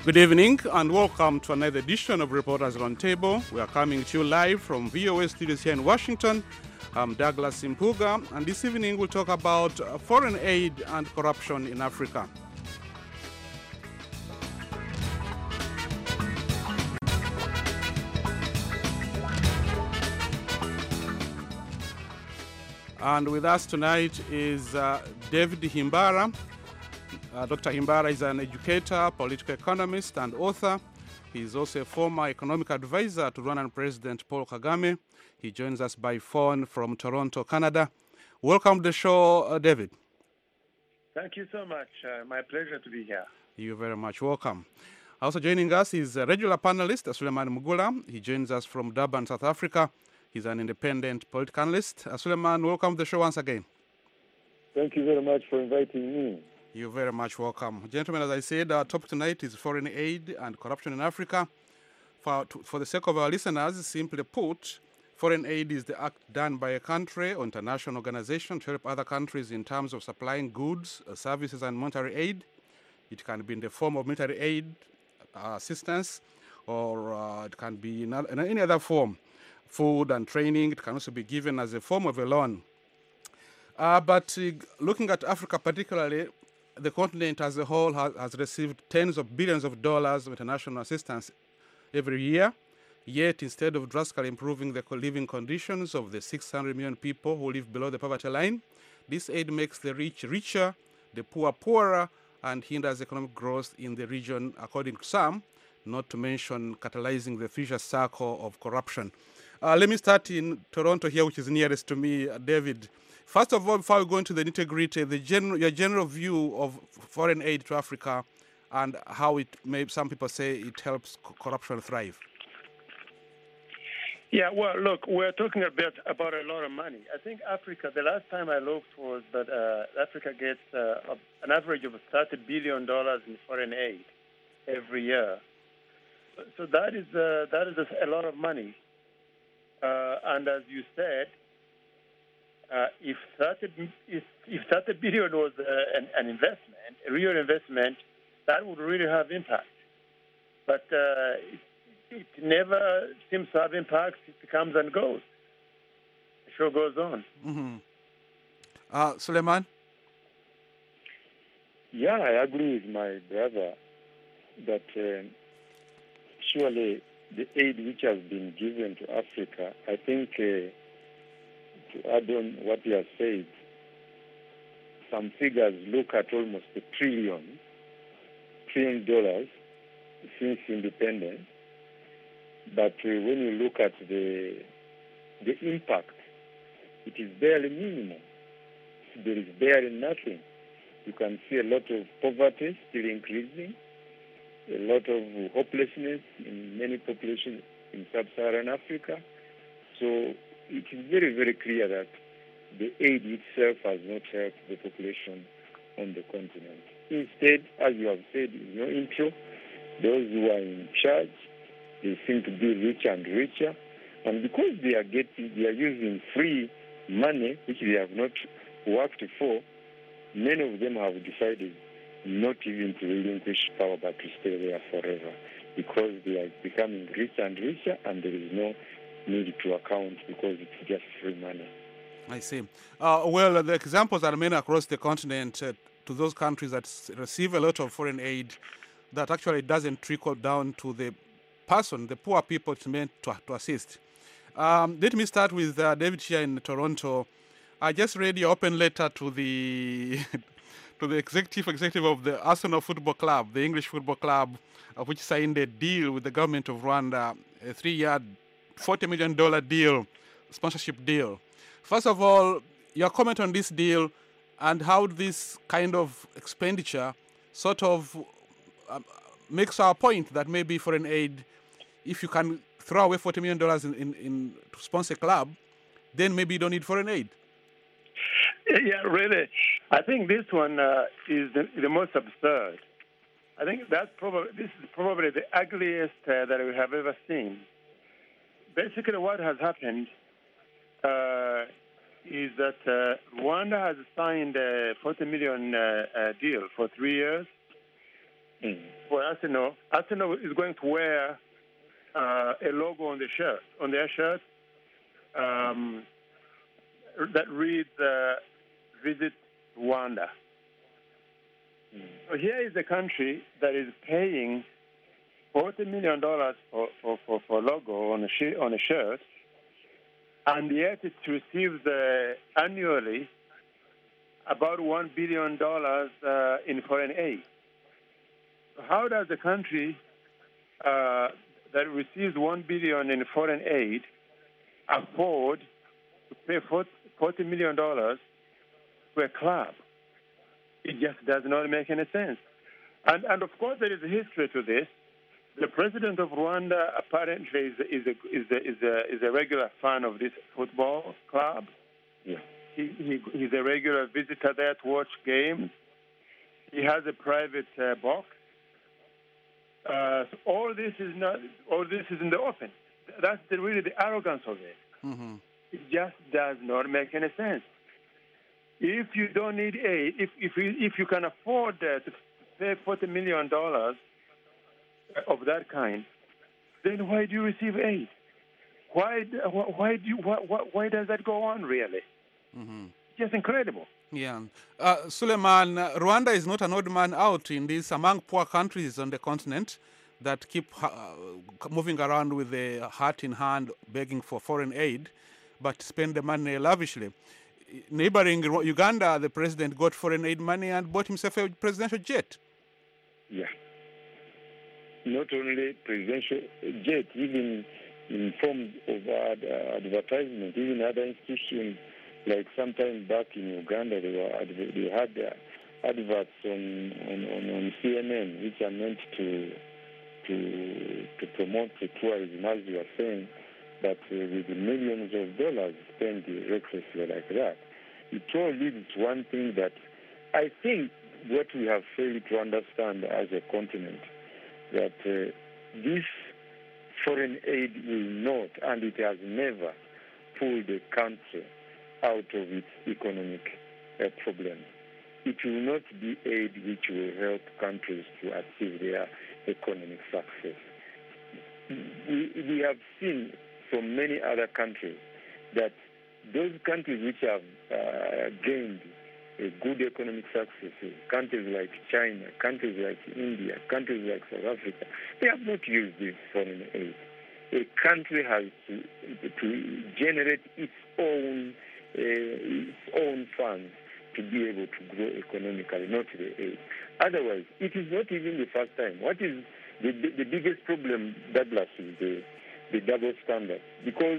Good evening and welcome to another edition of Reporters Roundtable. We are coming to you live from VOA studios here in Washington. I'm Douglas Impuga, and this evening we'll talk about foreign aid and corruption in Africa. And with us tonight is David Himbara. Dr. Himbara is an educator, political economist, and author. He is also a former economic advisor to Rwandan President Paul Kagame. He joins us by phone from Toronto, Canada. Welcome to the show, David. Thank you so much. My pleasure to be here. You're very much welcome. Also joining us is a regular panelist, Suleiman Mugula. He joins us from Durban, South Africa. He's an independent political analyst. Suleiman, welcome to the show once again. Thank you very much for inviting me. You're very much welcome. Gentlemen, as I said, our topic tonight is foreign aid and corruption in Africa. For the sake of our listeners, simply put, foreign aid is the act done by a country or international organization to help other countries in terms of supplying goods, services, and monetary aid. It can be in the form of military aid, assistance, or it can be in any other form. Food and training. It can also be given as a form of a loan. But looking at Africa particularly, the continent as a whole has received tens of billions of dollars of international assistance every year. Yet, instead of drastically improving the living conditions of the 600 million people who live below the poverty line, this aid makes the rich richer, the poor poorer, and hinders economic growth in the region, according to some, not to mention catalyzing the vicious circle of corruption. Let me start in Toronto here, which is nearest to me, David. First of all, before we go into the nitty-gritty, your general view of foreign aid to Africa and how it may, some people say it helps corruption thrive. Yeah, well, look, we're talking a bit about a lot of money. I think Africa, the last time I looked was that Africa gets an average of $30 billion in foreign aid every year. So that is a lot of money. And as you said, if 30 billion was an investment, a real investment, that would really have impact. But it never seems to have impact. It comes and goes. The show goes on. Mm-hmm. Suleiman? Yeah, I agree with my brother that surely the aid which has been given to Africa, I think to add on what he has said, some figures look at almost $1 trillion since independence. But when you look at the impact, it is barely minimal. There is barely nothing. You can see a lot of poverty still increasing, a lot of hopelessness in many populations in sub-Saharan Africa. So it is very, very clear that the aid itself has not helped the population on the continent. Instead, as you have said in your intro, those who are in charge, they seem to be richer and richer. And because they are using free money, which they have not worked for, many of them have decided not even to relinquish power, but to stay there forever, because they are becoming richer and richer, and there is no need to account because it's just free money. I see. Well, the examples are many across the continent to those countries that receive a lot of foreign aid that actually doesn't trickle down to the person, the poor people it's meant to assist. Let me start with David here in Toronto. I just read your open letter to the to the executive of the Arsenal Football Club, the English football club, which signed a deal with the government of Rwanda, a 3-year, $40 million deal, sponsorship deal. First of all, your comment on this deal and how this kind of expenditure sort of makes our point that maybe foreign aid, if you can throw away $40 million in to sponsor a club, then maybe you don't need foreign aid. Yeah, really. I think this one is the most absurd. I think this is probably the ugliest that we have ever seen. Basically, what has happened is that Rwanda has signed a $40 million deal for 3 years, for Arsenal. Arsenal is going to wear a logo on their shirt that reads "Visit Rwanda." So here is a country that is paying $40 million for logo on a shirt, and yet it receives annually about $1 billion in foreign aid. How does a country that receives $1 billion in foreign aid afford to pay $40 million to a club? It just does not make any sense. And of course, there is a history to this. The president of Rwanda apparently is a regular fan of this football club. Yeah. He's a regular visitor there to watch games. He has a private box. So all this is in the open. That's really the arrogance of it. Mm-hmm. It just does not make any sense. If you don't need aid, if you can afford to pay $40 million of that kind, then why do you receive aid? Why does that go on, really? Mm-hmm. Just incredible. Yeah. Suleiman, Rwanda is not an odd man out in this among poor countries on the continent that keep moving around with a hat in hand begging for foreign aid, but spend the money lavishly. Neighboring Uganda, the president got foreign aid money and bought himself a presidential jet. Yeah. Not only presidential jet, even in form of advertisement, even other institutions, like sometime back in Uganda, they had adverts on CNN, which are meant to promote the tourism, as you are saying, that with millions of dollars spent recklessly like that. It all leads to one thing that I think what we have failed to understand as a continent, that this foreign aid will not, and it has never, pulled the country out of its economic problems. It will not be aid which will help countries to achieve their economic success. We have seen from many other countries that those countries which have gained a good economic success, countries like China, countries like India, countries like South Africa, they have not used this foreign aid. A country has to generate its own funds to be able to grow economically, not the aid. Otherwise, it is not even the first time. What is the biggest problem, Douglas, is the double standard, because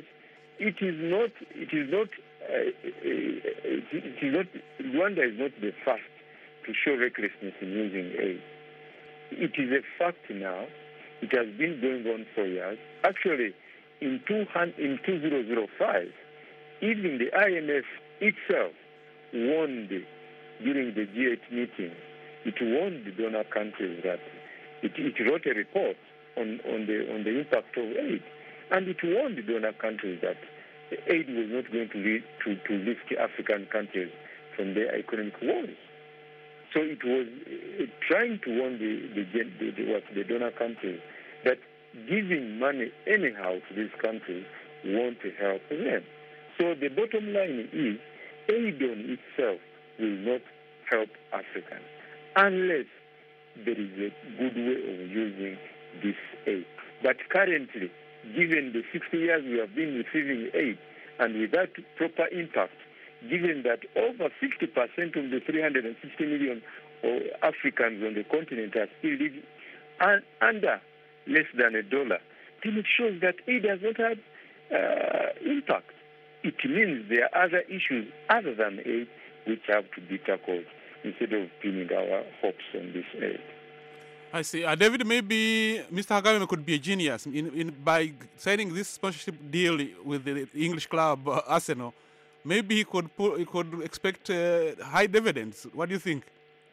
Rwanda is not the first to show recklessness in using aid. It is a fact now. It has been going on for years. Actually, in 2005, even the IMF itself warned during the G8 meeting. It warned the donor countries that it wrote a report on the impact of aid, and it warned the donor countries that aid was not going to lead to lift African countries from their economic woes. So it was trying to warn the donor countries that giving money anyhow to these countries won't help them. So the bottom line is aid on itself will not help Africans unless there is a good way of using this aid. But currently, given the 60 years we have been receiving aid, and without proper impact, given that over 50% of the 360 million Africans on the continent are still living under less than $1, then it shows that aid has not had impact. It means there are other issues other than aid which have to be tackled instead of pinning our hopes on this aid. I see. David, maybe Mr. Kagame could be a genius by signing this sponsorship deal with the English club Arsenal. Maybe he could expect high dividends. What do you think?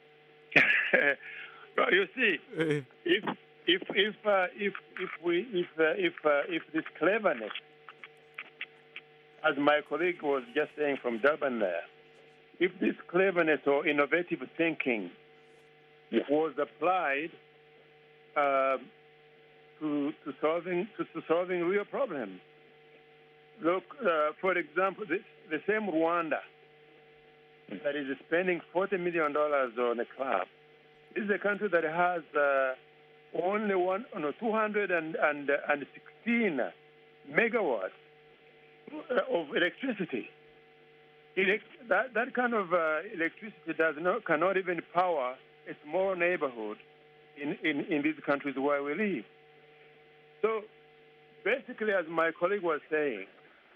Well, you see, if this cleverness, as my colleague was just saying from Durban there, if this cleverness or innovative thinking was applied to solving real problems. Look, for example, the same Rwanda that is spending $40 million on a club is a country that has only 216 megawatts of electricity. That kind of electricity cannot even power a small neighborhood in these countries where we live. So basically, as my colleague was saying,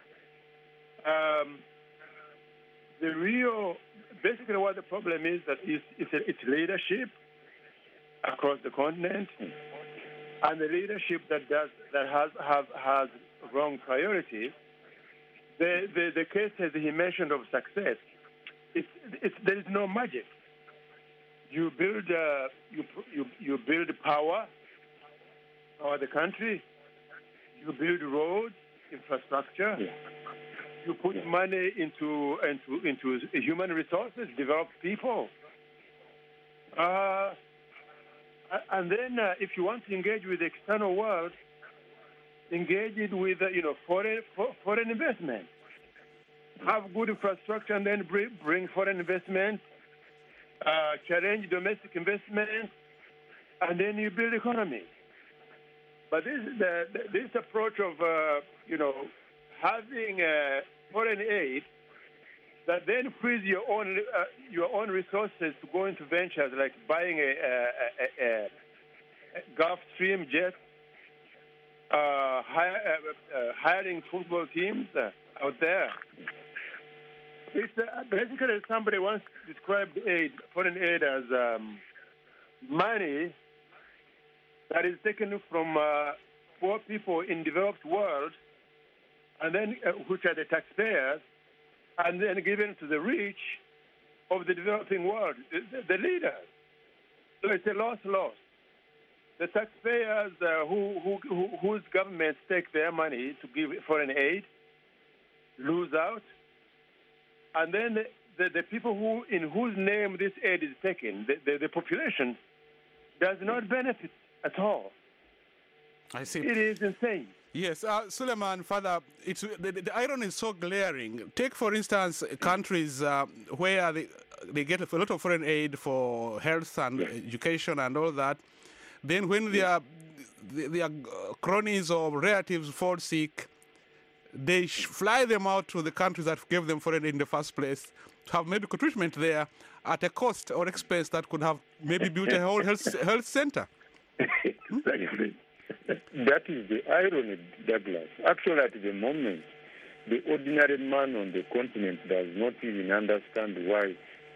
basically what the problem is that it's leadership across the continent, and the leadership that has wrong priorities. The cases he mentioned of success, there is no magic. You build power the country. You build roads, infrastructure. Yeah. You put money into human resources, develop people. And then if you want to engage with the external world, engage it with foreign investment. Have good infrastructure and then bring foreign investment. Challenge domestic investment, and then you build economy. But this approach of having foreign aid that then frees your own resources to go into ventures like buying a Gulfstream jet, hiring football teams out there. It's basically somebody once described foreign aid as money that is taken from poor people in developed world, and then which are the taxpayers, and then given to the rich of the developing world, the leaders. So it's a loss-loss. The taxpayers whose governments take their money to give foreign aid lose out. And then the people in whose name this aid is taken, the population, does not benefit at all. I see. It is insane. Yes, Suleiman, Father, the irony is so glaring. Take, for instance, countries where they get a lot of foreign aid for health and education and all that. Then when their cronies or relatives fall sick, they fly them out to the countries that gave them foreign aid in the first place to have medical treatment there at a cost or expense that could have maybe built a whole health center. Exactly. That is the irony, Douglas. Actually, at the moment, the ordinary man on the continent does not even understand why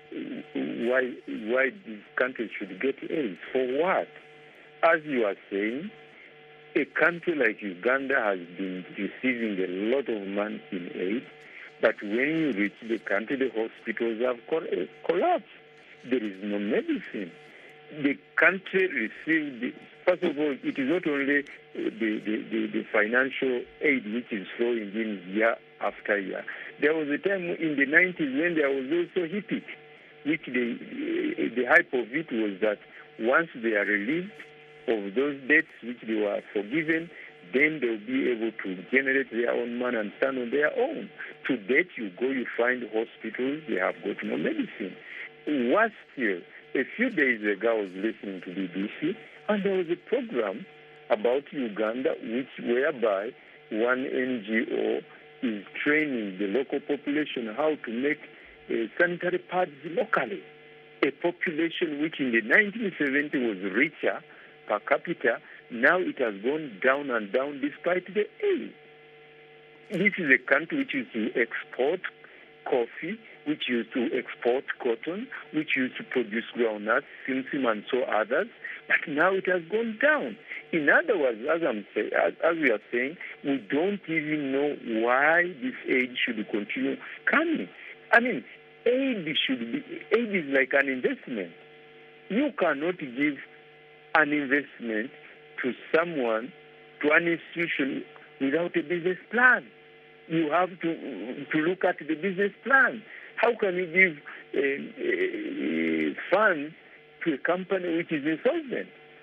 these countries should get aid. For what? As you are saying, a country like Uganda has been receiving a lot of money in aid, but when you reach the country, the hospitals have collapsed. There is no medicine. The country received, first of all, it is not only the financial aid which is flowing in year after year. There was a time in the 90s when there was also HIPIC, which the hype of it was that once they are released of those debts which they were forgiven, then they'll be able to generate their own money and stand on their own. To date, you go, you find hospitals, they have got no medicine. Worse still, a few days ago, I was listening to BBC, and there was a program about Uganda, whereby one NGO is training the local population how to make sanitary pads locally. A population which in the 1970s was richer per capita, now it has gone down and down despite the aid. This is a country which used to export coffee, which used to export cotton, which used to produce groundnuts, simsim, and so others, but now it has gone down. In other words, as we are saying, we don't even know why this aid should continue coming. I mean, aid is like an investment. You cannot give an investment to someone, to an institution, without a business plan. You have to look at the business plan. How can you give funds to a company which is insolvent?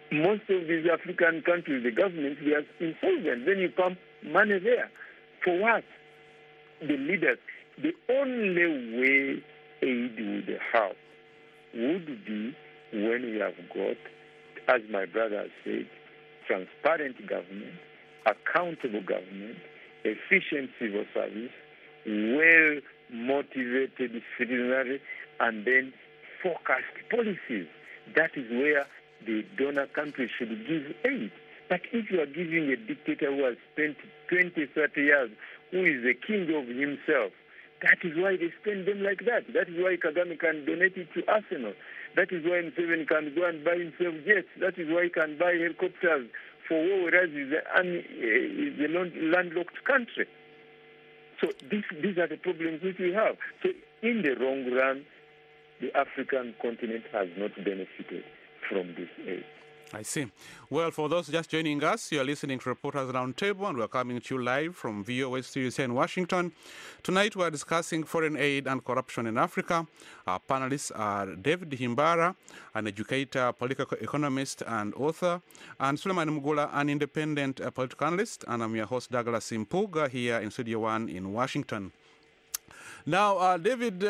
most of these African countries, the governments, they are insolvent. Then you pump money there. For what? The leaders. The only way aid would help would be when we have got, as my brother has said, transparent government, accountable government, efficient civil service, well-motivated citizenry, and then focused policies. That is where the donor countries should give aid. But if you are giving a dictator who has spent 20, 30 years, who is the king of himself, that is why they spend them like that. That is why Kagame can donate it to Arsenal. That is why Museveni can go and buy himself jets. That is why he can buy helicopters for war, whereas he's a landlocked country. So these are the problems which we have. So in the long run, the African continent has not benefited from this aid. I see. Well, for those just joining us, you are listening to Reporters Roundtable, and we are coming to you live from VOA Studios here in Washington. Tonight, we are discussing foreign aid and corruption in Africa. Our panelists are David Himbara, an educator, political economist, and author, and Suleiman Mugula, an independent political analyst, and I'm your host, Douglas Impuga, here in Studio One in Washington. Now, David,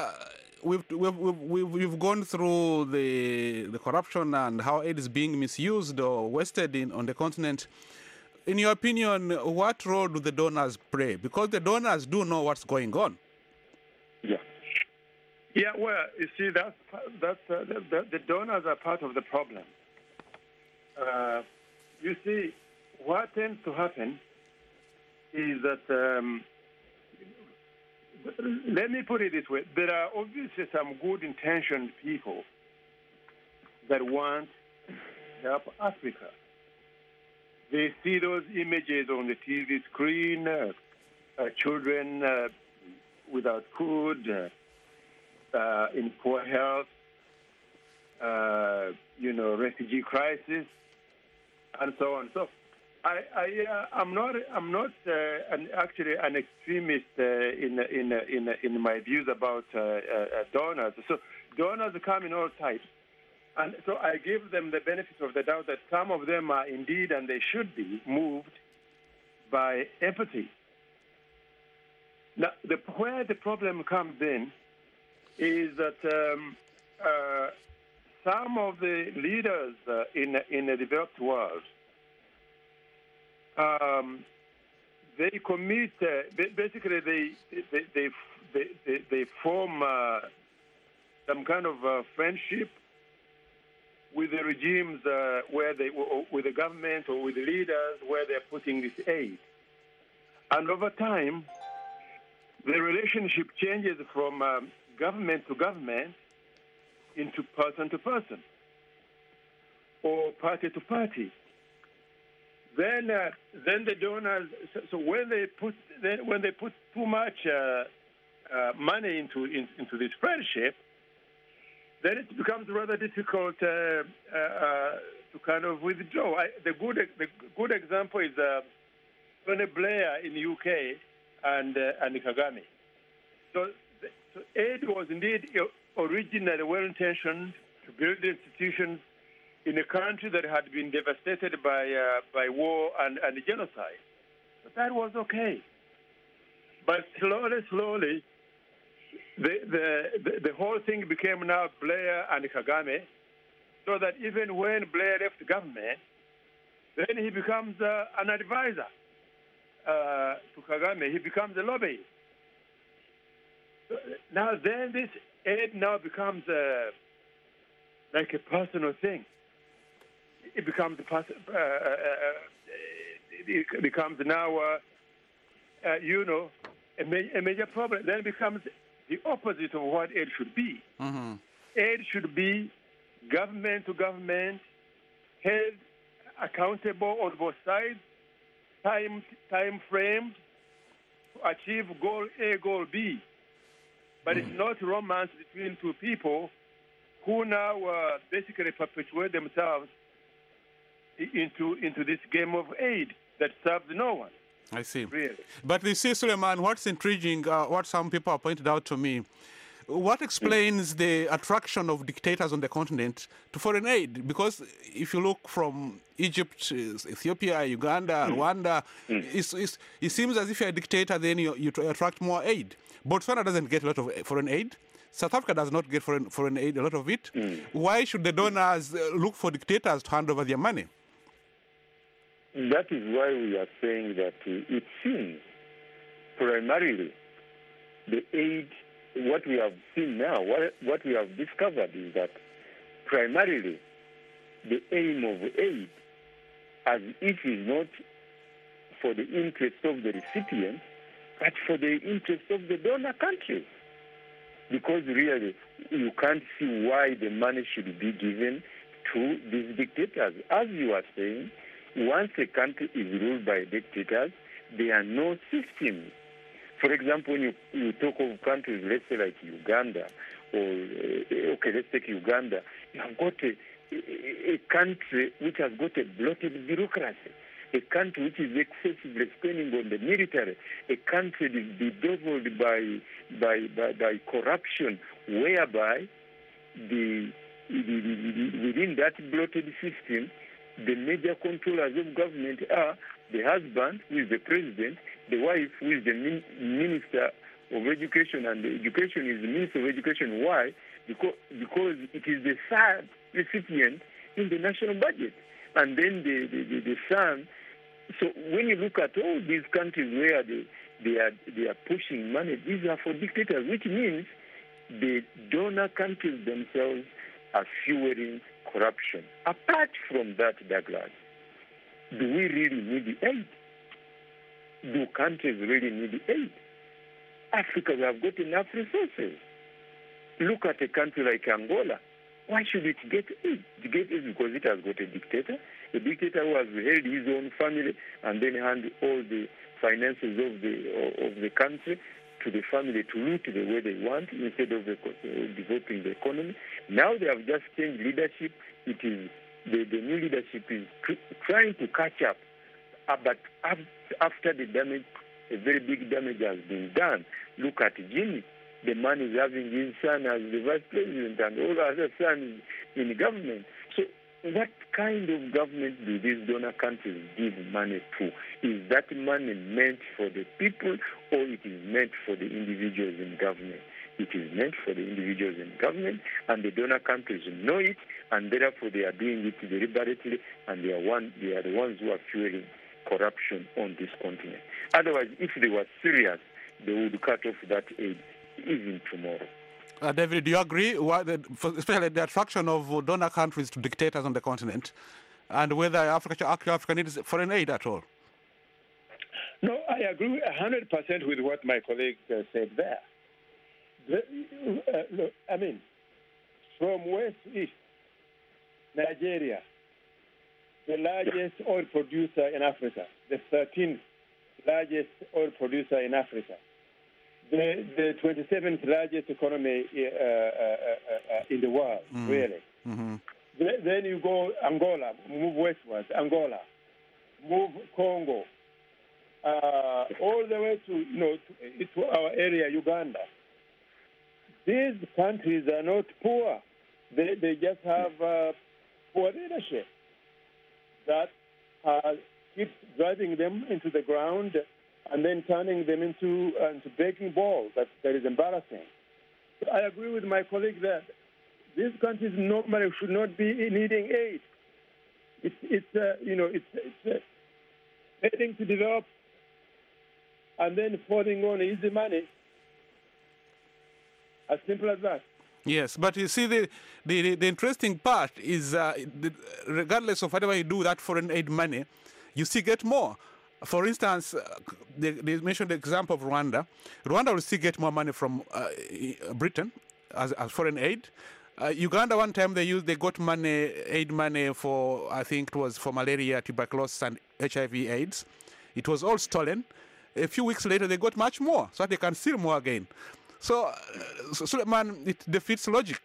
we've gone through the corruption and how aid is being misused or wasted on the continent. In your opinion, what role do the donors play? Because the donors do know what's going on. Yeah. Yeah, well, you see, the donors are part of the problem. You see, what tends to happen is that let me put it this way. There are obviously some good-intentioned people that want to help Africa. They see those images on the TV screen, children without food, in poor health, refugee crisis, and so on. So I'm not actually an extremist in my views about donors. So donors come in all types, and so I give them the benefit of the doubt that some of them are indeed, and they should be, moved by empathy. Now, where the problem comes in is that some of the leaders in the developed world, they commit. Basically, they form some kind of friendship with the regimes with the government or with the leaders where they're putting this aid, and over time, the relationship changes from government to government into person to person or party to party. Then the donors. So when they put too much money into this friendship, then it becomes rather difficult to kind of withdraw. The good example is Tony Blair in the UK and Kagame. So aid was indeed originally well-intentioned to build institutions in a country that had been devastated by war and genocide. But that was okay. But slowly, the whole thing became now Blair and Kagame, so that even when Blair left the government, then he becomes an advisor to Kagame. He becomes a lobbyist. So now then this aid now becomes like a personal thing. It becomes it becomes now a major problem. Then it becomes the opposite of what aid should be. Mm-hmm. Aid should be government to government, held accountable on both sides, time framed to achieve goal A, goal B. But it's not romance between two people who now basically perpetuate themselves into this game of aid that serves no one. I see. Really. But you see, Suleiman, what's intriguing, what some people have pointed out to me, what explains the attraction of dictators on the continent to foreign aid? Because if you look from Egypt, Ethiopia, Uganda, Rwanda, it seems as if you're a dictator, then you attract more aid. Botswana doesn't get a lot of foreign aid. South Africa does not get foreign aid, a lot of it. Why should the donors look for dictators to hand over their money? That is why we are saying that it seems primarily the aid, what we have seen now, what we have discovered is that primarily the aim of aid, as it is not for the interest of the recipient, but for the interest of the donor country. Because really, you can't see why the money should be given to these dictators. As you are saying, once a country is ruled by dictators, there are no systems. For example, when you talk of countries, let's say like Uganda, let's take Uganda, you have got a country which has got a bloated bureaucracy, a country which is excessively spending on the military, a country bedeviled by corruption, whereby within that bloated system, the major controllers of government are the husband, who is the president, the wife, who is the minister of education, and the education is the minister of education. Why? Because it is the third recipient in the national budget, and then the son. So when you look at all these countries where they are pushing money, these are for dictators, which means the donor countries themselves are fueling corruption. Apart from that, Douglas, do we really need aid? Do countries really need aid? Africa, we have got enough resources. Look at a country like Angola. Why should it get aid? It gets aid because it has got a dictator who has held his own family and then hand all the finances of the country to the family to loot the way they want instead of developing the economy. Now they have just changed leadership. It is the new leadership is trying to catch up, but after the damage, a very big damage has been done. Look at Jimmy. The man is having his son as the vice president and all other sons in government. So what kind of government do these donor countries give money to? Is that money meant for the people, or it is meant for the individuals in government? It is meant for the individuals in government, and the donor countries know it, and therefore they are doing it deliberately, and they are the ones who are fueling corruption on this continent. Otherwise, if they were serious, they would cut off that aid even tomorrow. David, do you agree, especially the attraction of donor countries to dictators on the continent, and whether Africa needs foreign aid at all? No, I agree 100% with what my colleague said there. Look, I mean, from west to east, Nigeria, the largest oil producer in Africa, the 13th largest oil producer in Africa, the 27th largest economy in the world, really. Mm-hmm. Then you go Angola, move westwards, Angola, move Congo, all the way to our area, Uganda. These countries are not poor. They just have poor leadership that keeps driving them into the ground and then turning them into breaking balls. That is embarrassing. But I agree with my colleague that these countries normally should not be needing aid. It's heading to develop and then falling on easy money. As simple as that. Yes, but you see, the interesting part is regardless of whatever you do with that foreign aid money, you still get more. For instance, they mentioned the example of Rwanda. Rwanda will still get more money from Britain as foreign aid. Uganda, one time they got aid money for, I think it was for malaria, tuberculosis, and HIV/AIDS. It was all stolen. A few weeks later, they got much more, so that they can steal more again. So, Suleiman, it defeats logic.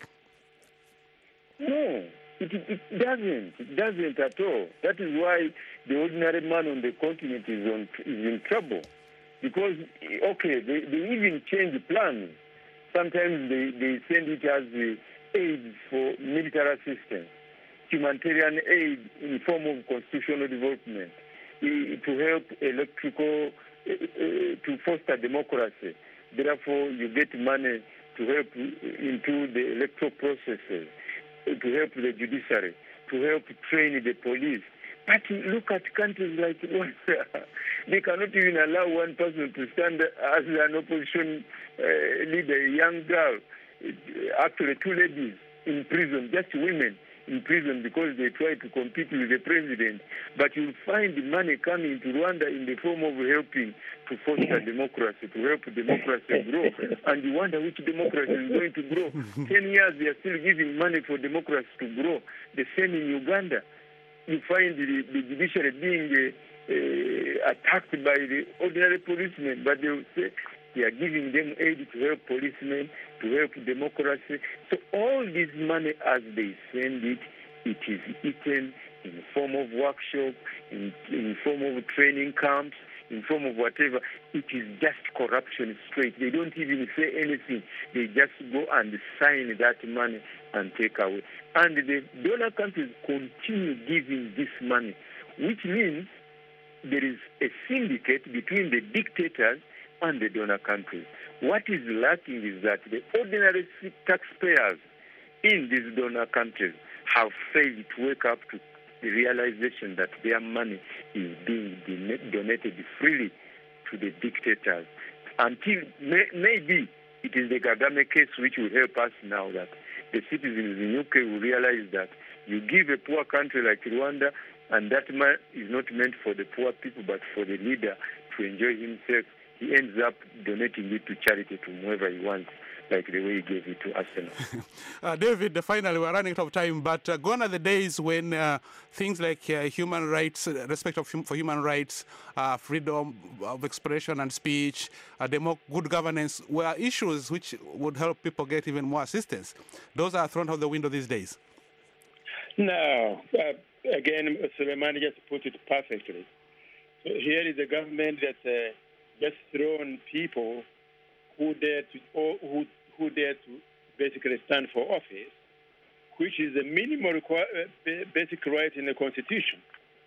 No, it doesn't. It doesn't at all. That is why the ordinary man on the continent is in trouble. Because, okay, they even change plans. Sometimes they send it as aid for military assistance, humanitarian aid in form of constitutional development, to help electrical, to foster democracy. Therefore, you get money to help into the electoral processes, to help the judiciary, to help train the police. But look at countries like Rwanda. They cannot even allow one person to stand as an opposition leader, a young girl, actually 2 ladies in prison, just women in prison because they try to compete with the president. But you'll find the money coming to Rwanda in the form of helping to foster democracy, to help democracy grow. And you wonder which democracy is going to grow. 10 years, they are still giving money for democracy to grow. The same in Uganda. You find the judiciary being attacked by the ordinary policemen, but they will say they are giving them aid to help policemen, to help democracy. So all this money, as they send it, it is eaten in the form of workshop, in form of training camps, in form of whatever. It is just corruption straight. They don't even say anything. They just go and sign that money and take away. And the donor countries continue giving this money, which means there is a syndicate between the dictators and the donor countries. What is lacking is that the ordinary taxpayers in these donor countries have failed to wake up to the realization that their money is being donated freely to the dictators. Until maybe it is the Kagame case which will help us now, that the citizens in UK will realize that you give a poor country like Rwanda, and that money is not meant for the poor people but for the leader to enjoy himself. He ends up donating it to charity to whoever he wants, like the way he gave it to Arsenal. David, finally, we're running out of time, but gone are the days when things like human rights, respect for human rights, freedom of expression and speech, good governance were issues which would help people get even more assistance. Those are thrown out the window these days. No. Again, Suleiman just put it perfectly. So here is a government that just thrown people who dare to basically stand for office, which is the minimum basic right in the Constitution.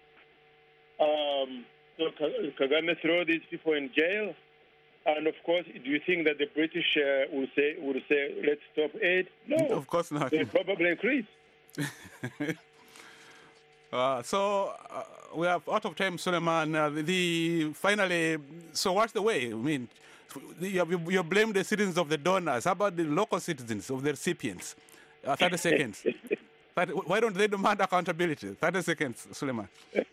So Kagame throw these people in jail, and of course, do you think that the British would say let's stop aid? No, of course not. They'll probably increase. We are out of time, Suleiman. Finally, so what's the way? I mean, you blame the citizens of the donors. How about the local citizens of the recipients? 30 seconds. Why don't they demand accountability? 30 seconds, Suleiman.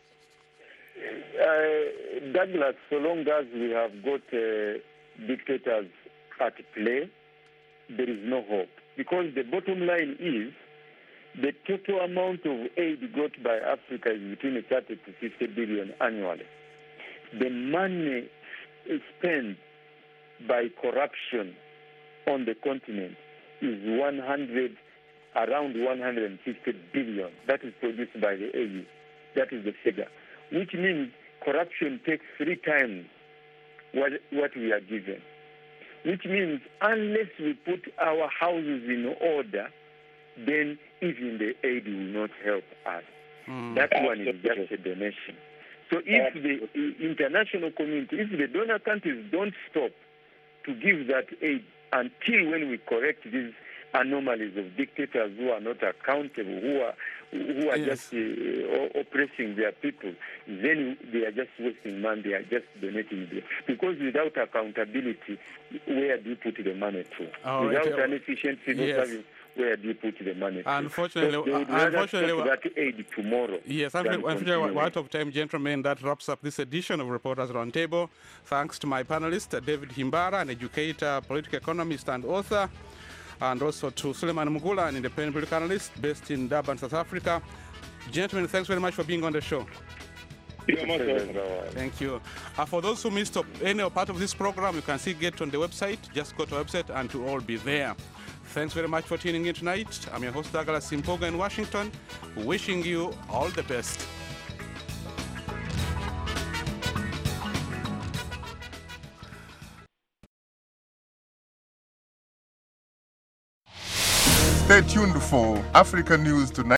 Douglas, so long as we have got dictators at play, there is no hope. Because the bottom line is, the total amount of aid got by Africa is between 30 to 50 billion annually. The money spent by corruption on the continent is around 150 billion. That is produced by the AU. That is the figure. Which means corruption takes 3 times what we are given. Which means unless we put our houses in order, then even the aid will not help us. That one is just a donation. So if the international community, if the donor countries don't stop to give that aid until when we correct these anomalies of dictators who are not accountable, who are just oppressing their people, then they are just wasting money, they are just donating it. Because without accountability, where do you put the money to? Without an efficient civil service, where do you put the money to? Unfortunately, that aid tomorrow. Yes, unfortunately, we're out of time, gentlemen. That wraps up this edition of Reporters Roundtable. Thanks to my panelists, David Himbara, an educator, political economist, and author, and also to Suleiman Mugula, an independent political analyst based in Durban, South Africa. Gentlemen, thanks very much for being on the show. Thank you. For those who missed any part of this program, you can see it on the website. Just go to our website and it will all be there. Thanks very much for tuning in tonight. I'm your host, Douglas Simpoga in Washington, wishing you all the best. Stay tuned for Africa News Tonight.